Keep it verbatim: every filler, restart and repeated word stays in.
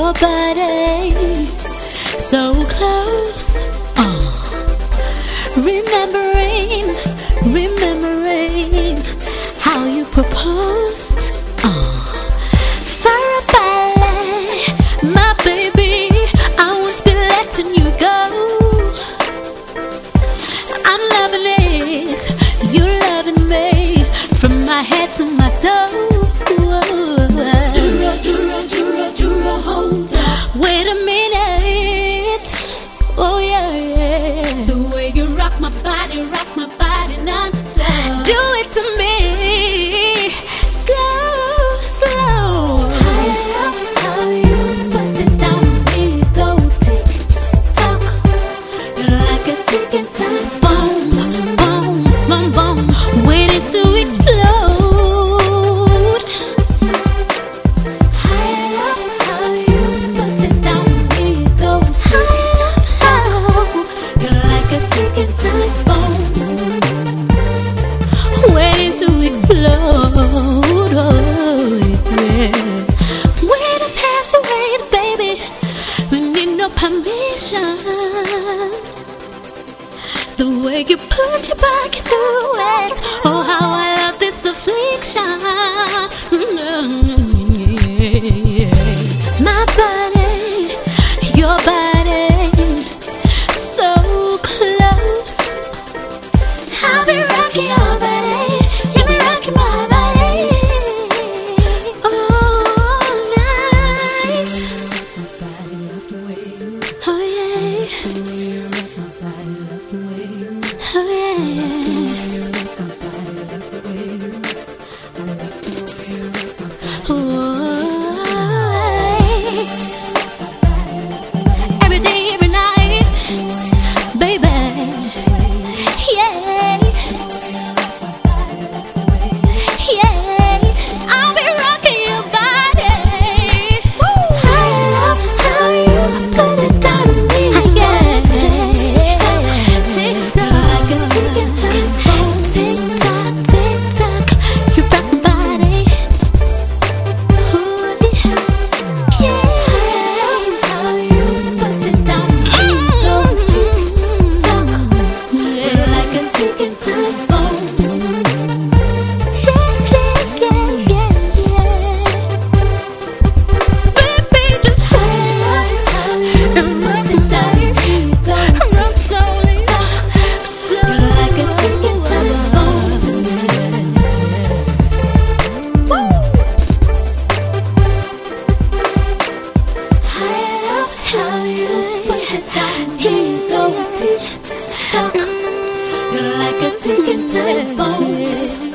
your body so close. Uh, remembering, remembering how you proposed. Uh, for a ballet, my baby, I won't be letting you go. I'm loving it, you're loving me, from my head to my toe. Dura, dura, dura, dura, hold up. Wait a minute, oh yeah, yeah. The way you rock my body, rock my body non-stop. Do it to me, slow, slow. How you put it down, we go tick tock. You're like a ticking time bomb, Boom, boom, boom, waiting to explode. how you put it down, we go tick tock. You're like a ticking time bomb, Waiting to explode. Oh, yeah. We don't have to wait, baby. We need no permission. The way you put your back into it. Oh, how I love this affliction. My body, your body, so close. I'll be rocking your body, you be rocking my body all night. Oh yeah, oh yeah. Oh, every day, every night, baby. Yeah, yeah, I'll be rocking your body. I love how you put it down on me. Yeah, Tick tick tock, like a tock, ticking time bomb. tick tock, tick tock, you rock my body. Ooh, yeah. How you put it down on me. Go tick tock. You're like a ticking time bomb. You're like a ticking time bomb.